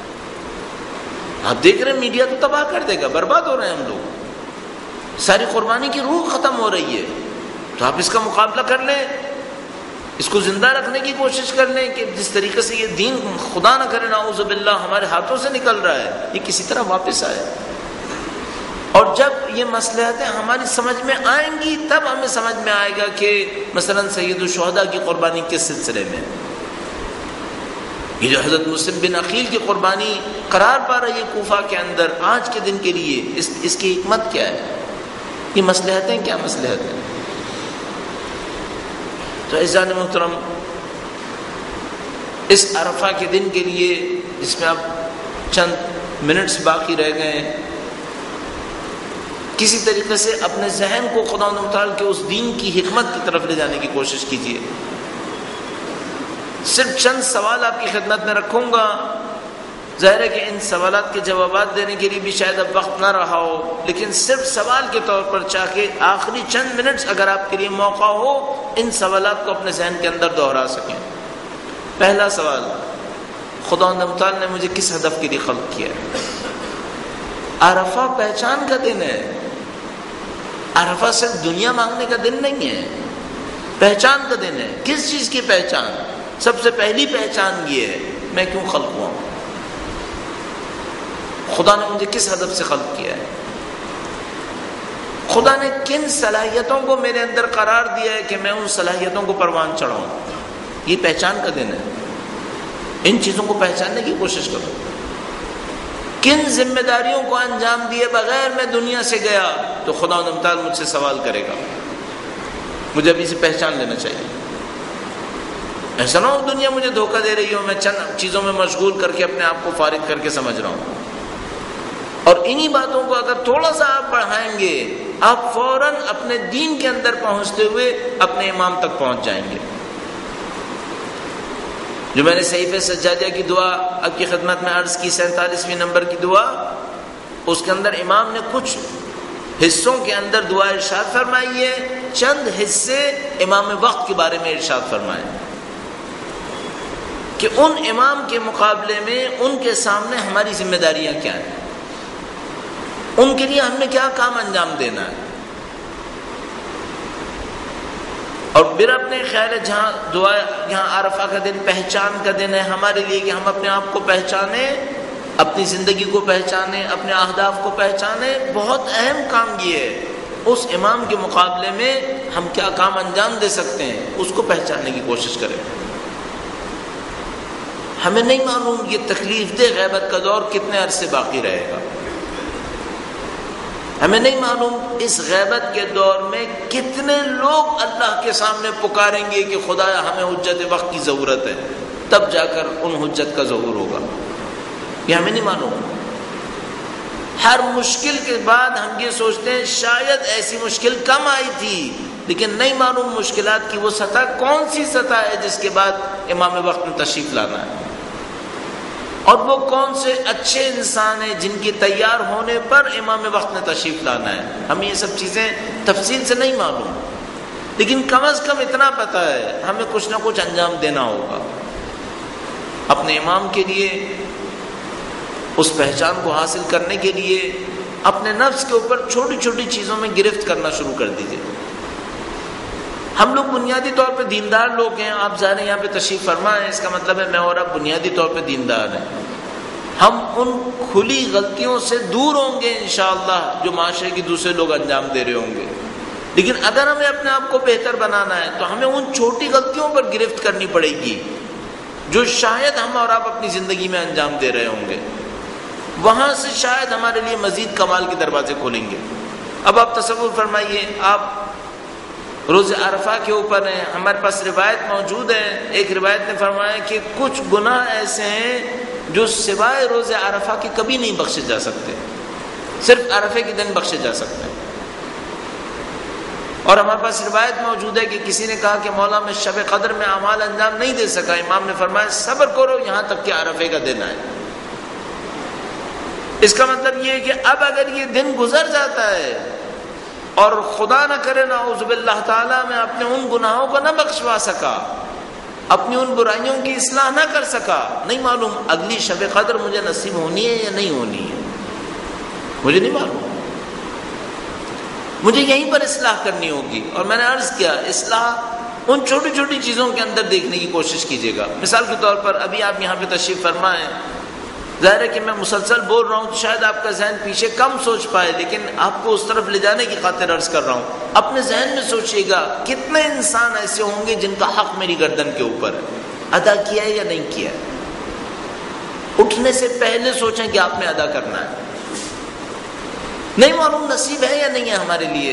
آپ دیکھ رہے ہیں میڈیا تو تباہ کر دے گا، برباد ہو رہے ہیں ہم لوگ، ساری قربانی کی روح ختم ہو رہی ہے۔ تو آپ اس کا مقابلہ کر لیں، اس کو زندہ رکھنے کی کوشش کر لیں کہ جس طریقے سے یہ دین خدا نہ کرے نعوذ باللہ ہمارے ہاتھوں سے نکل رہا ہے، یہ کسی طرح واپس آئے۔ اور جب یہ مصلحتیں ہماری سمجھ میں آئیں گی تب ہمیں سمجھ میں آئے گا کہ مثلا سید الشہداء کی قربانی کس سلسلے میں، یہ جو حضرت مسلم بن عقیل کی قربانی قرار پا رہی ہے کوفہ کے اندر آج کے دن کے لیے، اس اس کی حکمت کیا ہے، یہ مصلحتیں کیا مصلحتیں؟ تو عزیزان محترم، اس عرفہ کے دن کے لیے جس میں اب چند منٹس باقی رہ گئے ہیں، کسی طریقے سے اپنے ذہن کو خدا و تعالی کے اس دین کی حکمت کی طرف لے جانے کی کوشش کیجیے۔ صرف چند سوال آپ کی خدمت میں رکھوں گا، ظاہر ہے کہ ان سوالات کے جوابات دینے کے لیے بھی شاید اب وقت نہ رہا ہو، لیکن صرف سوال کے طور پر چاہ کے آخری چند منٹس اگر آپ کے لیے موقع ہو ان سوالات کو اپنے ذہن کے اندر دوہرا سکیں۔ پہلا سوال، خدا و تعالی نے مجھے کس ہدف کے لیے خلق کیا ہے؟ عرفہ پہچان کا دن ہے، عرفہ صرف دنیا مانگنے کا دن نہیں ہے، پہچان کا دن ہے۔ کس چیز کی پہچان؟ سب سے پہلی پہچان یہ ہے میں کیوں خلق ہوا ہوں، خدا نے مجھے کس ہدف سے خلق کیا ہے، خدا نے کن صلاحیتوں کو میرے اندر قرار دیا ہے کہ میں ان صلاحیتوں کو پروان چڑھاؤں، یہ پہچان کا دن ہے۔ ان چیزوں کو پہچاننے کی کوشش کرو۔ کن ذمہ داریوں کو انجام دیے بغیر میں دنیا سے گیا تو خدا و تعالی مجھ سے سوال کرے گا، مجھے ابھی سے پہچان لینا چاہیے۔ ایسا نہ ہو دنیا مجھے دھوکہ دے رہی ہو، میں چند چیزوں میں مشغول کر کے اپنے آپ کو فارغ کر کے سمجھ رہا ہوں، اور انہی باتوں کو اگر تھوڑا سا آپ بڑھائیں گے آپ فوراً اپنے دین کے اندر پہنچتے ہوئے اپنے امام تک پہنچ جائیں گے۔ جو میں نے صحیفہ سجادیہ کی دعا آپ کی خدمت میں عرض کی، سینتالیسویں نمبر کی دعا، اس کے اندر امام نے کچھ حصوں کے اندر دعا ارشاد فرمائی ہے، چند حصے امام وقت کے بارے میں ارشاد فرمائے کہ ان امام کے مقابلے میں ان کے سامنے ہماری ذمہ داریاں کیا ہیں، ان کے لیے ہم نے کیا کام انجام دینا ہے۔ اور پھر اپنے خیال ہے جہاں دعا یہاں عرفہ کا دن پہچان کا دن ہے ہمارے لیے کہ ہم اپنے آپ کو پہچانیں، اپنی زندگی کو پہچانیں، اپنے اہداف کو پہچانیں۔ بہت اہم کام یہ ہے، اس امام کے مقابلے میں ہم کیا کام انجام دے سکتے ہیں اس کو پہچاننے کی کوشش کریں۔ ہمیں نہیں معلوم یہ تکلیف دہ غیبت کا دور کتنے عرصے باقی رہے گا، ہمیں نہیں معلوم اس غیبت کے دور میں کتنے لوگ اللہ کے سامنے پکاریں گے کہ خدایا ہمیں حجت وقت کی ضرورت ہے، تب جا کر ان حجت کا ظہور ہوگا، یہ ہمیں نہیں معلوم۔ ہر مشکل کے بعد ہم یہ سوچتے ہیں شاید ایسی مشکل کم آئی تھی، لیکن نہیں معلوم مشکلات کی وہ سطح کون سی سطح ہے جس کے بعد امام وقت میں تشریف لانا ہے، اور وہ کون سے اچھے انسان ہیں جن کی تیار ہونے پر امام وقت نے تشریف لانا ہے۔ ہمیں یہ سب چیزیں تفصیل سے نہیں معلوم، لیکن کم از کم اتنا پتہ ہے ہمیں کچھ نہ کچھ انجام دینا ہوگا اپنے امام کے لیے۔ اس پہچان کو حاصل کرنے کے لیے اپنے نفس کے اوپر چھوٹی چھوٹی چیزوں میں گرفت کرنا شروع کر دیجیے۔ ہم لوگ بنیادی طور پہ دیندار لوگ ہیں، آپ ظاہر یہاں پہ تشریف فرما ہے، اس کا مطلب ہے میں اور آپ بنیادی طور پہ دیندار ہیں۔ ہم ان کھلی غلطیوں سے دور ہوں گے انشاءاللہ جو معاشرے کی دوسرے لوگ انجام دے رہے ہوں گے، لیکن اگر ہمیں اپنے آپ کو بہتر بنانا ہے تو ہمیں ان چھوٹی غلطیوں پر گرفت کرنی پڑے گی جو شاید ہم اور آپ اپنی زندگی میں انجام دے رہے ہوں گے۔ وہاں سے شاید ہمارے لیے مزید کمال کے دروازے کھولیں گے۔ اب آپ تصور فرمائیے، آپ روز عرفہ کے اوپر ہیں، ہمارے پاس روایت موجود ہے، ایک روایت نے فرمایا کہ کچھ گناہ ایسے ہیں جو سوائے روز عرفہ کے کبھی نہیں بخشے جا سکتے، صرف عرفے کے دن بخشے جا سکتے ہیں۔ اور ہمارے پاس روایت موجود ہے کہ کسی نے کہا کہ مولا میں شب قدر میں اعمال انجام نہیں دے سکا، امام نے فرمایا صبر کرو یہاں تک کہ عرفے کا دن آئے۔ اس کا مطلب یہ ہے کہ اب اگر یہ دن گزر جاتا ہے اور خدا نہ کرے نعوذ باللہ تعالیٰ میں اپنے ان گناہوں کو نہ بخشوا سکا، اپنی ان برائیوں کی اصلاح نہ کر سکا، نہیں معلوم اگلی شب قدر مجھے نصیب ہونی ہے یا نہیں ہونی ہے، مجھے نہیں معلوم، مجھے یہیں پر اصلاح کرنی ہوگی۔ اور میں نے عرض کیا اصلاح ان چھوٹی چھوٹی چیزوں کے اندر دیکھنے کی کوشش کیجیے گا۔ مثال کے طور پر ابھی آپ یہاں پہ تشریف فرما ہیں، ظاہر ہے کہ میں مسلسل بول رہا ہوں تو شاید آپ کا ذہن پیچھے کم سوچ پائے، لیکن آپ کو اس طرف لے جانے کی خاطر عرض کر رہا ہوں۔ اپنے ذہن میں سوچیے گا کتنے انسان ایسے ہوں گے جن کا حق میری گردن کے اوپر ہے، ادا کیا ہے یا نہیں کیا ہے؟ اٹھنے سے پہلے سوچیں کہ آپ نے ادا کرنا ہے، نہیں معلوم نصیب ہے یا نہیں ہے ہمارے لیے۔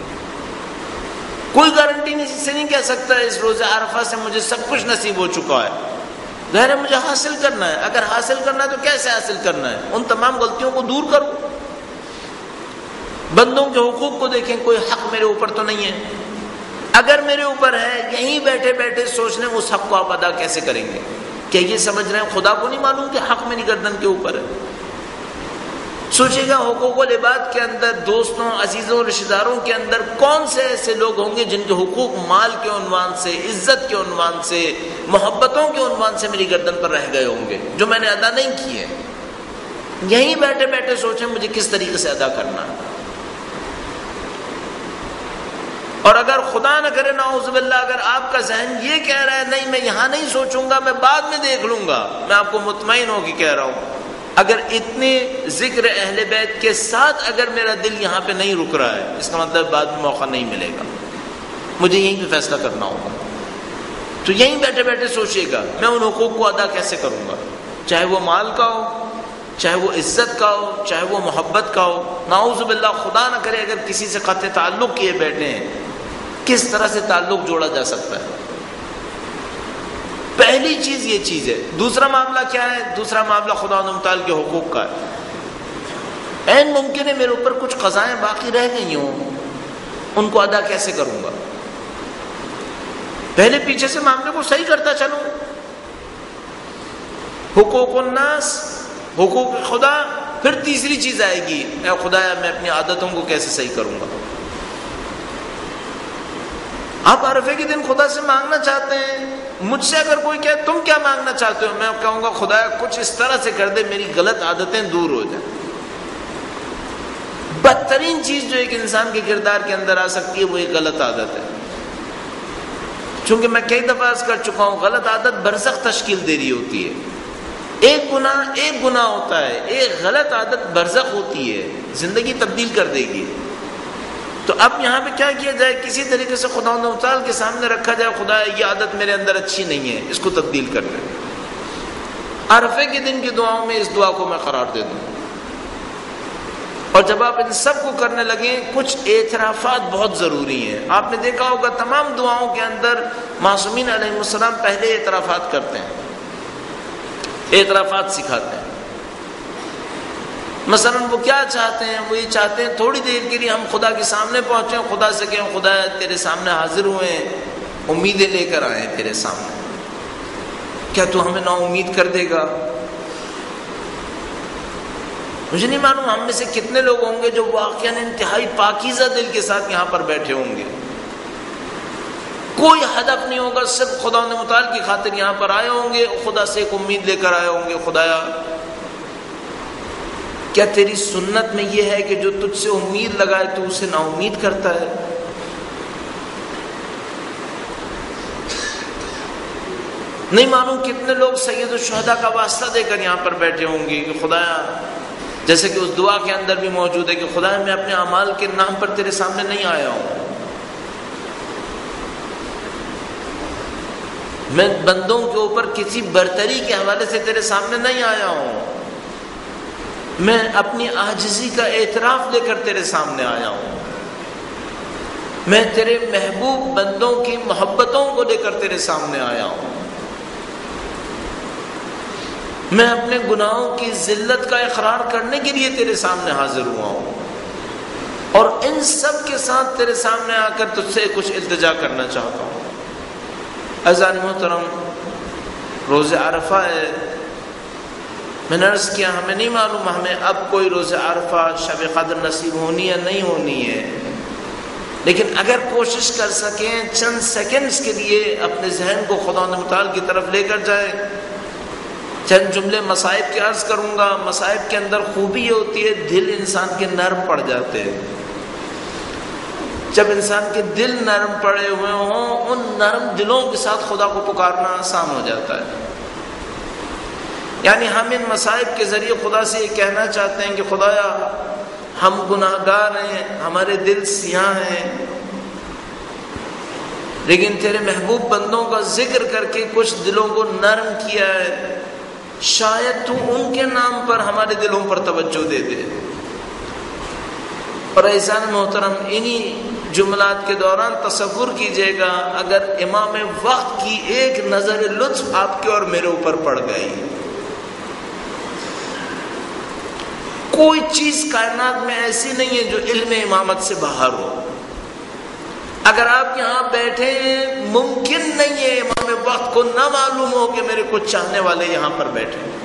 کوئی گارنٹی نہیں سے نہیں کہہ سکتا اس روز عرفہ سے مجھے سب کچھ نصیب ہو چکا ہے، ظاہر ہے مجھے حاصل کرنا ہے۔ اگر حاصل کرنا ہے تو کیسے حاصل کرنا ہے؟ ان تمام غلطیوں کو دور کرو، بندوں کے حقوق کو دیکھیں، کوئی حق میرے اوپر تو نہیں ہے، اگر میرے اوپر ہے یہیں بیٹھے بیٹھے سوچ لیں اس حق کو آپ ادا کیسے کریں گے؟ کیا یہ سمجھ رہے ہیں خدا کو نہیں معلوم کہ حق میری گردن کے اوپر ہے؟ سوچے گا حقوق العباد کے اندر دوستوں عزیزوں رشتہ داروں کے اندر کون سے ایسے لوگ ہوں گے جن کے حقوق مال کے عنوان سے، عزت کے عنوان سے، محبتوں کے عنوان سے میری گردن پر رہ گئے ہوں گے جو میں نے ادا نہیں کیے۔ یہیں بیٹھے بیٹھے سوچیں مجھے کس طریقے سے ادا کرنا ہے۔ اور اگر خدا نہ کرے نعوذ باللہ اگر آپ کا ذہن یہ کہہ رہا ہے نہیں میں یہاں نہیں سوچوں گا، میں بعد میں دیکھ لوں گا، میں آپ کو مطمئن ہو کے کہہ رہا ہوں اگر اتنے ذکر اہل بیت کے ساتھ اگر میرا دل یہاں پہ نہیں رک رہا ہے اس کا مطلب بعد میں موقع نہیں ملے گا، مجھے یہیں پہ فیصلہ کرنا ہوگا۔ تو یہیں بیٹھے بیٹھے سوچیے گا میں ان حقوق کو ادا کیسے کروں گا، چاہے وہ مال کا ہو، چاہے وہ عزت کا ہو، چاہے وہ محبت کا ہو۔ نعوذ باللہ خدا نہ کرے اگر کسی سے قطع تعلق کیے بیٹھے ہیں، کس طرح سے تعلق جوڑا جا سکتا ہے؟ پہلی چیز یہ چیز ہے۔ دوسرا معاملہ کیا ہے؟ دوسرا معاملہ خدا متعال کے حقوق کا ہے۔ این ممکن ہے میرے اوپر کچھ قضائیں باقی رہ گئی ہوں، ان کو ادا کیسے کروں گا؟ پہلے پیچھے سے معاملے کو صحیح کرتا چلوں، حقوق الناس، حقوق خدا، پھر تیسری چیز آئے گی اے خدایا میں اپنی عادتوں کو کیسے صحیح کروں گا۔ آپ عرفے کے دن خدا سے مانگنا چاہتے ہیں، مجھ سے اگر کوئی کہے تم کیا مانگنا چاہتے ہو، میں کہوں گا خدایا کچھ اس طرح سے کر دے میری غلط عادتیں دور ہو جائیں۔ بدترین چیز جو ایک انسان کے کردار کے اندر آ سکتی ہے وہ ایک غلط عادت ہے، چونکہ میں کئی دفعہ عرض کر چکا ہوں غلط عادت برزخ تشکیل دے رہی ہوتی ہے۔ ایک گناہ ایک گناہ ہوتا ہے، ایک غلط عادت برزخ ہوتی ہے، زندگی تبدیل کر دے گی۔ تو اب یہاں پہ کیا کیا جائے؟ کسی طریقے سے خدا تعالیٰ کے سامنے رکھا جائے خدا یہ عادت میرے اندر اچھی نہیں ہے، اس کو تبدیل کر دیں۔ عرفے کے دن کی دعاؤں میں اس دعا کو میں قرار دے دوں، اور جب آپ ان سب کو کرنے لگیں کچھ اعترافات بہت ضروری ہیں۔ آپ نے دیکھا ہوگا تمام دعاؤں کے اندر معصومین علیہ السلام پہلے اعترافات کرتے ہیں، اعترافات سکھاتے ہیں۔ مثلا وہ کیا چاہتے ہیں؟ وہ یہ چاہتے ہیں تھوڑی دیر کے لیے ہم خدا کے سامنے پہنچیں، خدا سے کہیں خدا تیرے سامنے حاضر ہوئے ہیں، امیدیں لے کر آئے ہیں تیرے سامنے، کیا تو ہمیں نا امید کر دے گا؟ مجھے نہیں معلوم ہم میں سے کتنے لوگ ہوں گے جو واقعاً انتہائی پاکیزہ دل کے ساتھ یہاں پر بیٹھے ہوں گے، کوئی ہدف نہیں ہوگا، صرف خدا متعال کی خاطر یہاں پر آئے ہوں گے، خدا سے ایک امید لے کر آئے ہوں گے خدایا کیا تیری سنت میں یہ ہے کہ جو تجھ سے امید لگائے تو اسے نا امید کرتا ہے؟ نہیں معلوم کتنے لوگ سید الشہداء کا واسطہ دے کر یہاں پر بیٹھے ہوں گے کہ خدایا، جیسے کہ اس دعا کے اندر بھی موجود ہے کہ خدایا میں اپنے اعمال کے نام پر تیرے سامنے نہیں آیا ہوں، میں بندوں کے اوپر کسی برتری کے حوالے سے تیرے سامنے نہیں آیا ہوں، میں اپنی عاجزی کا اعتراف لے کر تیرے سامنے آیا ہوں۔ میں تیرے محبوب بندوں کی محبتوں کو لے کر تیرے سامنے آیا ہوں، میں اپنے گناہوں کی ذلت کا اقرار کرنے کے لیے تیرے سامنے حاضر ہوا ہوں، اور ان سب کے ساتھ تیرے سامنے آ کر تجھ سے کچھ التجا کرنا چاہتا ہوں۔ عزیزان محترم، روز عرفہ ہے، میں نے عرض کیا ہمیں نہیں معلوم ہمیں اب کوئی روز عرفہ شب قدر نصیب ہونی ہے نہیں ہونی ہے، لیکن اگر کوشش کر سکیں چند سیکنڈز کے لیے اپنے ذہن کو خدا متعال کی طرف لے کر جائیں۔ چند جملے مصائب کے عرض کروں گا۔ مصائب کے اندر خوبی یہ ہوتی ہے دل انسان کے نرم پڑ جاتے ہیں۔ جب انسان کے دل نرم پڑے ہوئے ہوں، ان نرم دلوں کے ساتھ خدا کو پکارنا آسان ہو جاتا ہے۔ یعنی ہم ان مصائب کے ذریعے خدا سے یہ کہنا چاہتے ہیں کہ خدایا ہم گناہ گار ہیں، ہمارے دل سیاہ ہیں، لیکن تیرے محبوب بندوں کا ذکر کر کے کچھ دلوں کو نرم کیا ہے، شاید تو ان کے نام پر ہمارے دلوں پر توجہ دے دے۔ اور عزیزان محترم، انہی جملات کے دوران تصور کیجئے گا اگر امام وقت کی ایک نظر لطف آپ کے اور میرے اوپر پڑ گئی، کوئی چیز کائنات میں ایسی نہیں ہے جو علم امامت سے باہر ہو۔ اگر آپ یہاں بیٹھے ہیں، ممکن نہیں ہے امام وقت کو نہ معلوم ہو کہ میرے کچھ چاہنے والے یہاں پر بیٹھے ہیں۔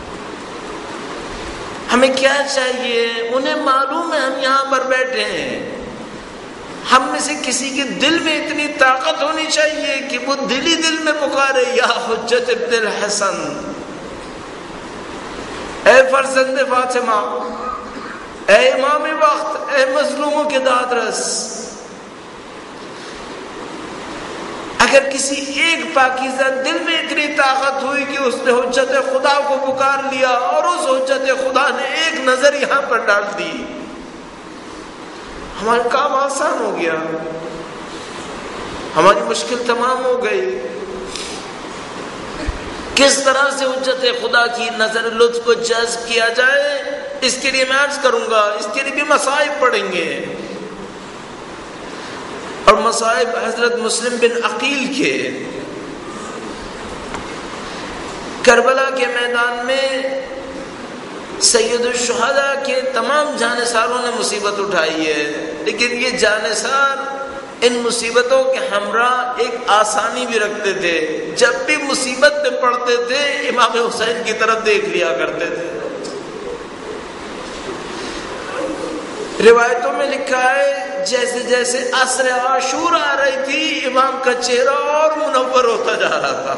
ہمیں کیا چاہیے؟ انہیں معلوم ہے ہم یہاں پر بیٹھے ہیں۔ ہم میں سے کسی کے دل میں اتنی طاقت ہونی چاہیے کہ وہ دل ہی دل میں پکارے یا حجت ابن الحسن، اے فرزند فاطمہ، اے امام وقت، اے مظلوموں کے داد رس۔ اگر کسی ایک پاکیزہ دل میں اتنی طاقت ہوئی کہ اس نے حجت خدا کو پکار لیا اور اس حجت خدا نے ایک نظر یہاں پر ڈال دی، ہمارا کام آسان ہو گیا، ہماری مشکل تمام ہو گئی۔ کس طرح سے حجت خدا کی نظر لطف کو جذب کیا جائے، اس کے لیے میں عرض کروں گا، اس کے لیے بھی مصائب پڑھیں گے، اور مصائب حضرت مسلم بن عقیل کے کربلا کے میدان میں سید الشہداء کے تمام جانثاروں نے مصیبت اٹھائی ہے، لیکن یہ جانثار ان مصیبتوں کے ہمراہ ایک آسانی بھی رکھتے تھے، جب بھی مصیبت میں پڑتے تھے امام حسین کی طرف دیکھ لیا کرتے تھے۔ روایتوں میں لکھا ہے جیسے جیسے عصر عاشور آ رہی تھی امام کا چہرہ اور منور ہوتا جا رہا تھا۔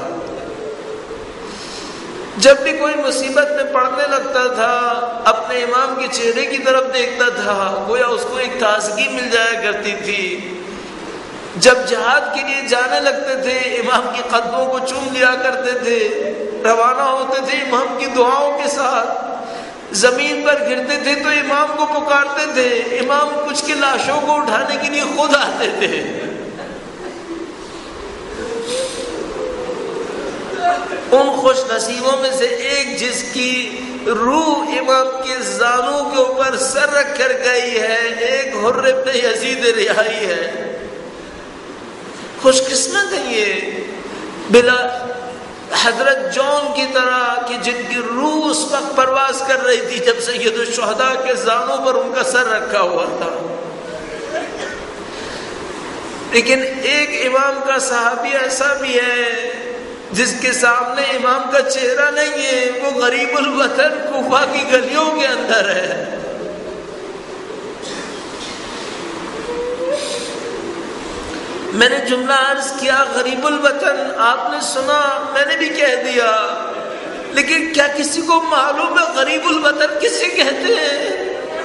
جب بھی کوئی مصیبت میں پڑنے لگتا تھا اپنے امام کے چہرے کی طرف دیکھتا تھا، گویا اس کو ایک تازگی مل جایا کرتی تھی۔ جب جہاد کے لیے جانے لگتے تھے امام کے قدموں کو چوم لیا کرتے تھے، روانہ ہوتے تھے امام کی دعاؤں کے ساتھ، زمین پر گرتے تھے تو امام کو پکارتے تھے، امام کچھ کی لاشوں کو اٹھانے کے لیے خود آتے تھے۔ ان خوش نصیبوں میں سے ایک جس کی روح امام کے زانوں کے اوپر سر رکھ کر گئی ہے، ایک حر ابن یزید ریاحی ہے۔ خوش قسمت ہے یہ، بلا حضرت جون کی طرح کہ جن کی روح اس وقت پرواز کر رہی تھی جب سید الشہداء کے زانوں پر ان کا سر رکھا ہوا تھا۔ لیکن ایک امام کا صحابی ایسا بھی ہے جس کے سامنے امام کا چہرہ نہیں ہے، وہ غریب الوطن کوفہ کی گلیوں کے اندر ہے۔ میں نے جملہ عرض کیا غریب الوطن، آپ نے سنا، میں نے بھی کہہ دیا، لیکن کیا کسی کو معلوم ہے غریب الوطن کسے کہتے ہیں؟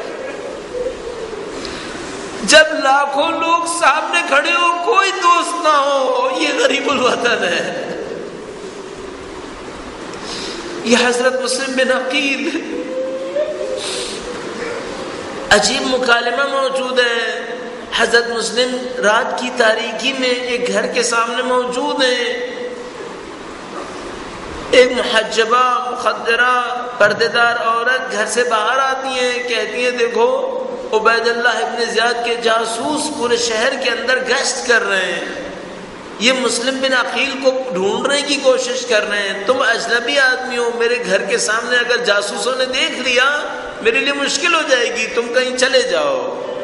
جب لاکھوں لوگ سامنے کھڑے ہو، کوئی دوست نہ ہو، یہ غریب الوطن ہے۔ یہ حضرت مسلم بن عقیل، عجیب مکالمہ موجود ہے۔ حضرت مسلم رات کی تاریکی میں ایک گھر کے سامنے موجود ہیں، ایک محجبہ مخدرہ پردے دار عورت گھر سے باہر آتی ہیں، کہتی ہیں دیکھو عبید اللہ ابن زیاد کے جاسوس پورے شہر کے اندر گشت کر رہے ہیں، یہ مسلم بن عقیل کو ڈھونڈنے کی کوشش کر رہے ہیں۔ تم اجنبی آدمی ہو، میرے گھر کے سامنے اگر جاسوسوں نے دیکھ لیا میرے لیے مشکل ہو جائے گی، تم کہیں چلے جاؤ۔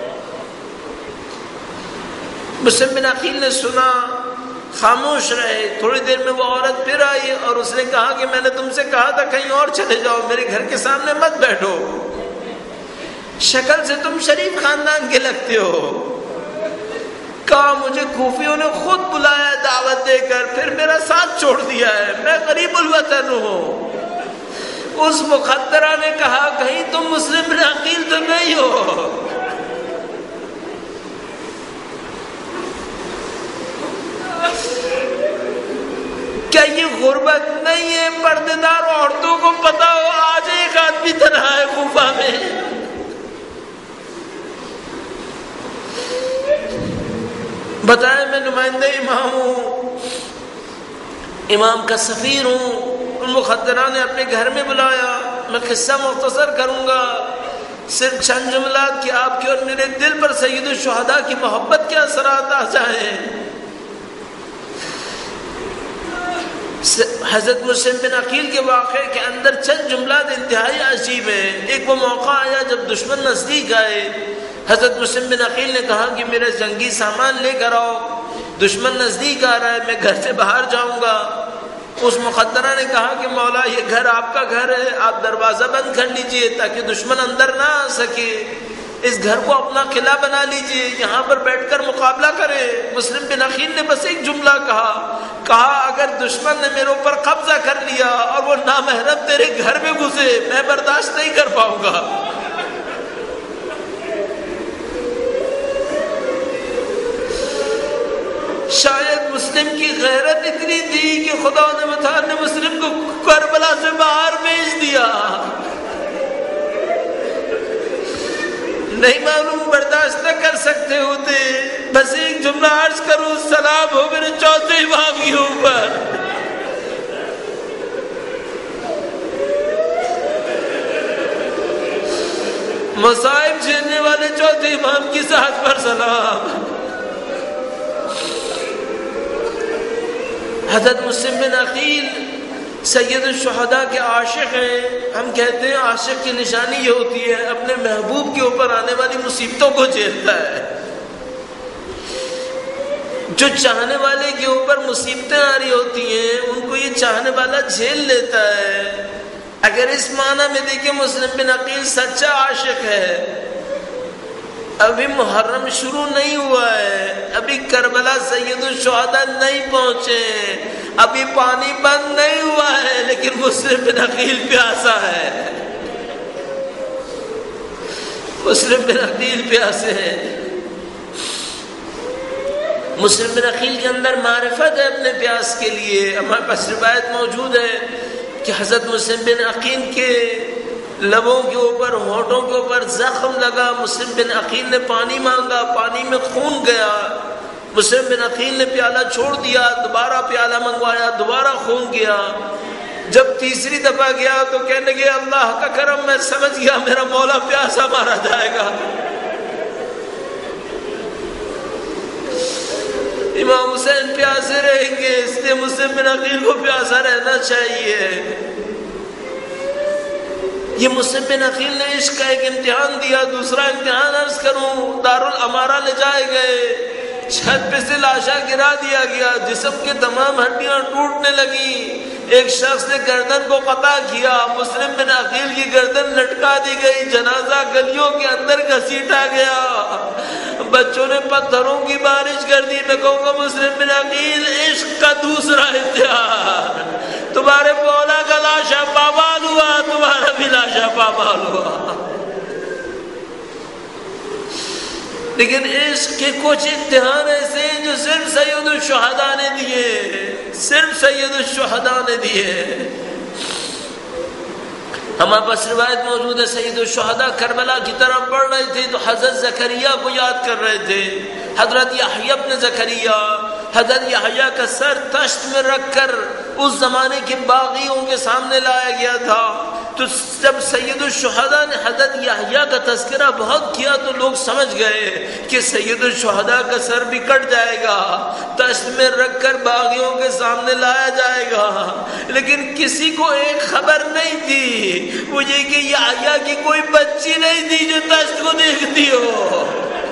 مسلم بن عقیل نے سنا، خاموش رہے۔ تھوڑی دیر میں وہ عورت پھر آئی اور اس نے کہا کہ میں نے تم سے کہا تھا کہیں اور چلے جاؤ، میرے گھر کے سامنے مت بیٹھو، شکل سے تم شریف خاندان کے لگتے ہو۔ کہا مجھے کوفیوں نے خود بلایا دعوت دے کر، پھر میرا ساتھ چھوڑ دیا ہے، میں غریب الوطن ہوں۔ اس مخدرہ نے کہا کہیں تم مسلم بن عقیل تو نہیں ہو؟ کیا یہ غربت نہیں ہے؟ پردے دار عورتوں کو پتا ہو آج ایک آدمی تنہا ہے کوفہ میں، بتائیں میں نمائندہ امام ہوں، امام کا سفیر ہوں، ان مخدران نے اپنے گھر میں بلایا۔ میں قصہ مختصر کروں گا، صرف چند جملات کہ آپ کے اور میرے دل پر سید الشہداء کی محبت کے اثرات آ جائیں۔ حضرت مسلم بن عقیل کے واقعے کے اندر چند جملات انتہائی عجیب ہیں۔ ایک وہ موقع آیا جب دشمن نزدیک آئے، حضرت مسلم بن عقیل نے کہا کہ میرا جنگی سامان لے کر آؤ، دشمن نزدیک آ رہا ہے، میں گھر سے باہر جاؤں گا۔ اس مخدرہ نے کہا کہ مولا یہ گھر آپ کا گھر ہے، آپ دروازہ بند کر لیجئے تاکہ دشمن اندر نہ آ سکے، اس گھر کو اپنا قلعہ بنا لیجئے، یہاں پر بیٹھ کر مقابلہ کرے۔ مسلم بن عقیل نے بس ایک جملہ کہا کہا اگر دشمن نے میرے اوپر قبضہ کر لیا اور وہ نامحرم تیرے گھر میں گھسے، میں برداشت نہیں کر پاؤں گا۔ شاید مسلم کی غیرت اتنی تھی کہ خدا نے مسلم کو کربلا سے باہر بھیج دیا، نہیں معلوم برداشت نہ کر سکتے ہوتے۔ بس ایک جملہ عرض کروں، سلام ہو میرے چوتھے امام کے اوپر۔ مصائب جھیلنے والے چوتھے امام کی ذات پر سلام۔ حضرت مسلم بن عقیل سید الشہداء کے عاشق ہیں۔ ہم کہتے ہیں عاشق کی نشانی یہ ہوتی ہے اپنے محبوب کے اوپر آنے والی مصیبتوں کو جھیلتا ہے۔ جو چاہنے والے کے اوپر مصیبتیں آ رہی ہوتی ہیں ان کو یہ چاہنے والا جھیل لیتا ہے۔ اگر اس معنی میں دیکھیں مسلم بن عقیل سچا عاشق ہے۔ ابھی محرم شروع نہیں ہوا ہے، ابھی کربلا سید الشہداء نہیں پہنچے، ابھی پانی بند نہیں ہوا ہے، لیکن مسلم بن عقیل پیاسا ہے، مسلم بن عقیل پیاسے ہیں۔ مسلم بن عقیل کے اندر معرفت ہے اپنے پیاس کے لیے۔ ہمارے پاس روایت موجود ہے کہ حضرت مسلم بن عقیل کے لبوں کے اوپر، ہونٹوں کے اوپر زخم لگا، مسلم بن عقیل نے پانی مانگا، پانی میں خون گیا، مسلم بن عقیل نے پیالہ چھوڑ دیا، دوبارہ پیالہ منگوایا، دوبارہ خون گیا۔ جب تیسری دفعہ گیا تو کہنے لگے اللہ کا کرم، میں سمجھ گیا میرا مولا پیاسا مارا جائے گا۔ امام حسین پیاسے رہیں گے، اس لیے مسلم بن عقیل کو پیاسا رہنا چاہیے۔ یہ مسلم بن عقیل نے عشق کا ایک امتحان دیا۔ دوسرا امتحان عرض کروں، دارالامارہ لے جائے گئے، چھت پہ سے لاشا گرا دیا گیا، جسم کے تمام ہڈیاں ٹوٹنے لگی۔ ایک شخص نے گردن کو قطع کیا، مسلم بن عقیل کی گردن لٹکا دی گئی، جنازہ گلیوں کے اندر گھسیٹا گیا، بچوں نے پتھروں کی بارش کر دی۔ میں کہوں گا مسلم بن عقیل عشق کا دوسرا امتحان، تمہارے مولا کا لاشا پامال ہوا، تمہارا بھی لاشا پامال ہوا۔ لیکن عشق کے کچھ امتحان ایسے ہیں جو صرف سید الشہداء نے دیے، صرف سید الشہداء نے دیے۔ ہمارے پاس روایت موجود ہے، سید الشہداء کربلا کی طرف بڑھ رہے تھے تو حضرت زکریا کو یاد کر رہے تھے۔ حضرت یحییٰ ابن زکریا، حضرت یحییٰ کا سر تشت میں رکھ کر اس زمانے کے باغیوں کے سامنے لایا گیا تھا، تو تو جب سید الشہداء نے حضرت یحییٰ کا تذکرہ بہت کیا تو لوگ سمجھ گئے کہ سید الشہداء کا سر بھی کٹ جائے گا، تشت میں رکھ کر باغیوں کے سامنے لایا جائے گا، لیکن کسی کو ایک خبر نہیں تھی، وہ یہ کہ یحییٰ کی کوئی بچی نہیں تھی جو تشت کو دیکھتی ہو۔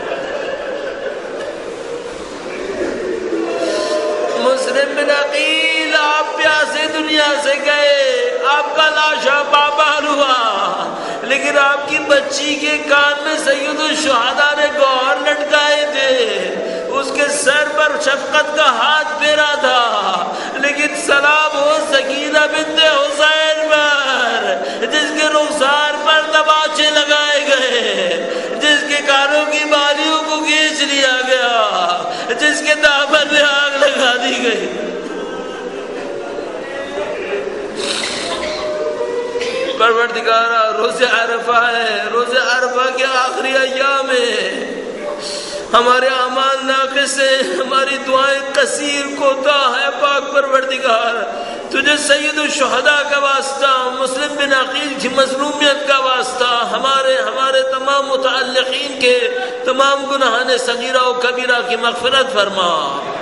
مسلم بن عقیل، آپ پیاسے دنیا سے گئے، آپ کا لاشا پامال ہوا، لیکن آپ کی بچی کے کان میں سید الشہداء نے گوہر لٹکائے تھے، اس کے سر پر شفقت کا ہاتھ پھیرا تھا، لیکن سلام ہو سکینہ بنت حسین پر، جس کے رخسار پر تماچے لگائے گئے، جس کے کانوں کی بالیوں کو کھینچ لیا گیا، جس کے دامن میں آگ لگا دی گئی۔ پروردگارہ، روز عرفہ ہے، روز عرفہ کے آخری ایام ہے، ہمارے اعمال ناقص ہیں، ہماری دعائیں قصیر کوتاہ ہے، پاک پروردگار تجھے سید الشہداء کا واسطہ، مسلم بن عقیل کی مظلومیت کا واسطہ، ہمارے ہمارے تمام متعلقین کے تمام گناہان صغیرہ و کبیرہ کی مغفرت فرما۔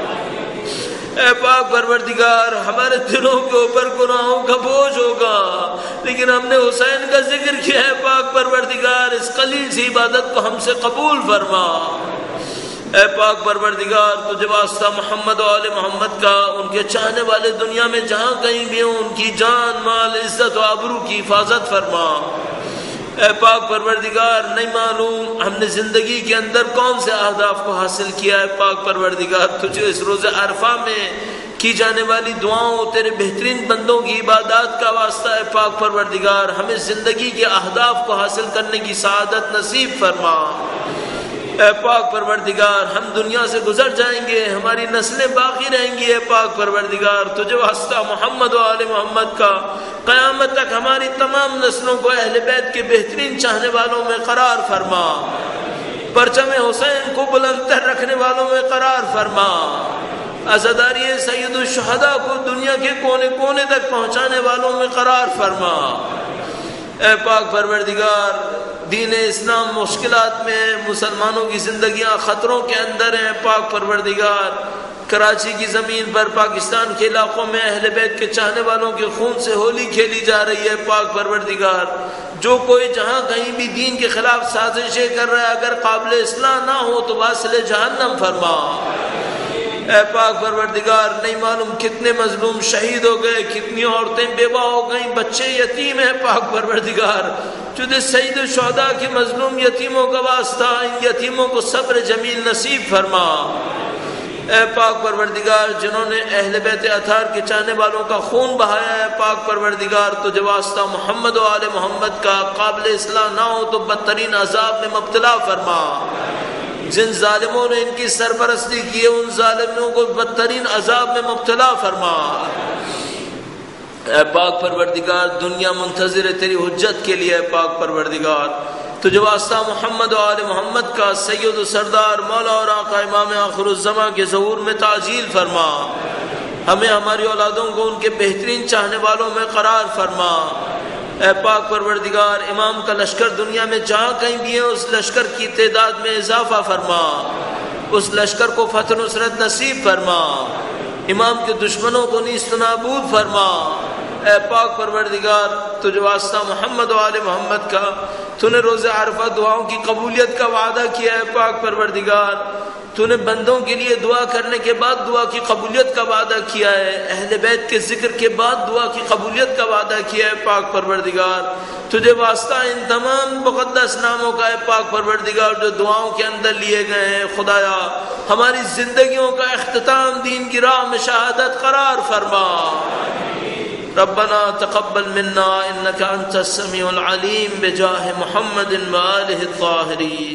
اے پاک پروردگار، ہمارے دلوں کے اوپر گناہوں کا بوجھ ہوگا، لیکن ہم نے حسین کا ذکر کیا ہے، پاک پروردگار اس قلیل سی عبادت کو ہم سے قبول فرما۔ اے پاک پروردگار تجھے واسطہ محمد و آل محمد کا، ان کے چاہنے والے دنیا میں جہاں کہیں بھی ہوں، ان کی جان، مال، عزت و آبرو کی حفاظت فرما۔ اے پاک پروردگار، نہیں معلوم ہم نے زندگی کے اندر کون سے اہداف کو حاصل کیا ہے، پاک پروردگار تجھے اس روز عرفہ میں کی جانے والی دعاؤں، تیرے بہترین بندوں کی عبادات کا واسطہ ہے، پاک پروردگار ہمیں زندگی کے اہداف کو حاصل کرنے کی سعادت نصیب فرما۔ اے پاک پروردگار، ہم دنیا سے گزر جائیں گے، ہماری نسلیں باقی رہیں گی، اے پاک پروردگار تجھے واسطہ محمد و آل محمد کا، قیامت تک ہماری تمام نسلوں کو اہل بیت کے بہترین چاہنے والوں میں قرار فرما، پرچم حسین کو بلند تر رکھنے والوں میں قرار فرما، عزاداری سید الشہداء کو دنیا کے کونے کونے تک پہنچانے والوں میں قرار فرما۔ اے پاک پروردگار، دین اسلام مشکلات میں، مسلمانوں کی زندگیاں خطروں کے اندر ہیں، پاک پروردگار کراچی کی زمین پر، پاکستان کے علاقوں میں اہل بیت کے چاہنے والوں کے خون سے ہولی کھیلی جا رہی ہے، پاک پروردگار جو کوئی جہاں کہیں بھی دین کے خلاف سازشیں کر رہا ہے، اگر قابل اصلاح نہ ہو تو واصل جہنم فرما۔ اے پاک پروردگار، نہیں معلوم کتنے مظلوم شہید ہو گئے، کتنی عورتیں بیوہ ہو گئیں، بچے یتیم ہیں، پاک پروردگار تجھے سید الشہداء کے مظلوم یتیموں کا واسطہ ان یتیموں کو صبر جمیل نصیب فرما۔ اے پاک پروردگار، جنہوں نے اہل بیت اطہار کے چاہنے والوں کا خون بہایا ہے، پاک پروردگار تجھے واسطہ محمد و آل محمد کا، قابل اصلاح نہ ہو تو بدترین عذاب میں مبتلا فرما۔ جن ظالموں نے ان کی سرپرستی کی ہے، ان ظالموں کو بدترین عذاب میں مبتلا فرما۔ اے پاک پروردگار، دنیا منتظر ہے تیری حجت کے لیے، پاک پروردگار تجھے واسطہ محمد و آل محمد کا، سید و سردار مولا اور آقا امام آخر الزماں کے ظہور میں تعجیل فرما، ہمیں ہماری اولادوں کو ان کے بہترین چاہنے والوں میں قرار فرما۔ اے پاک پروردگار، امام کا لشکر دنیا میں جہاں کہیں بھی ہے، اس لشکر کی تعداد میں اضافہ فرما، اس لشکر کو فتح نصرت نصیب فرما، امام کے دشمنوں کو نیست و نابود فرما۔ اے پاک پروردگار تجھے واسطہ محمد و آل محمد کا، تو نے روز عرفہ دعاؤں کی قبولیت کا وعدہ کیا ہے، پاک پروردگار تو نے بندوں کے لیے دعا کرنے کے بعد دعا کی قبولیت کا وعدہ کیا ہے، اہل بیت کے ذکر کے بعد دعا کی قبولیت کا وعدہ کیا ہے، پاک پروردگار تجھے واسطہ ان تمام مقدس ناموں کا ہے، پاک پروردگار جو دعاؤں کے اندر لیے گئے ہیں، خدایا ہماری زندگیوں کا اختتام دین کی راہ میں شہادت قرار فرما۔ ربنا تقبل منا انك انت السميع العليم بجاه محمد وآله الطاهرين۔